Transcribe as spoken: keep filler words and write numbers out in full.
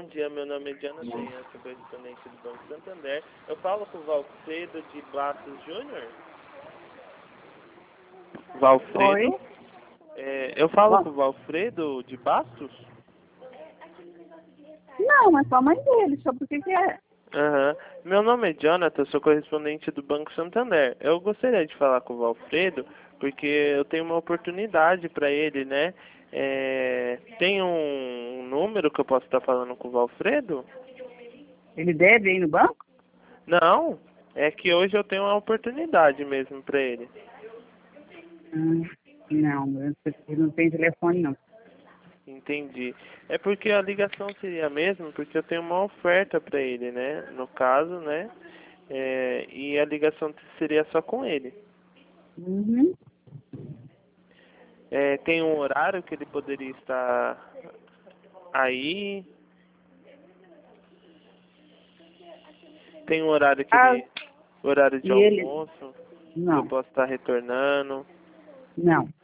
dia, meu nome é Jonathan, eu sou correspondente do Banco Santander. Eu falo com o Valfredo de Bastos Júnior? Valfredo? Oi? É, eu falo Bom, com o Valfredo de Bastos? não, é só a mãe dele, sobre o que que é. Aham. Meu nome é Jonathan, eu sou correspondente do Banco Santander. Eu gostaria de falar com o Valfredo, porque eu tenho uma oportunidade para ele, né? É, tem um número que eu posso estar falando com o Valfredo? Ele deve ir no banco? Não, é que hoje eu tenho uma oportunidade mesmo para ele. Hum, não, eu não tenho telefone, não. Entendi. É porque a ligação seria a mesma, porque eu tenho uma oferta para ele, né? No caso, né? É, e a ligação seria só com ele. Uhum. É, tem um horário que ele poderia estar aí? Tem um horário que Ah, ele, horário de e ele... almoço, que eu Não, posso estar retornando? não.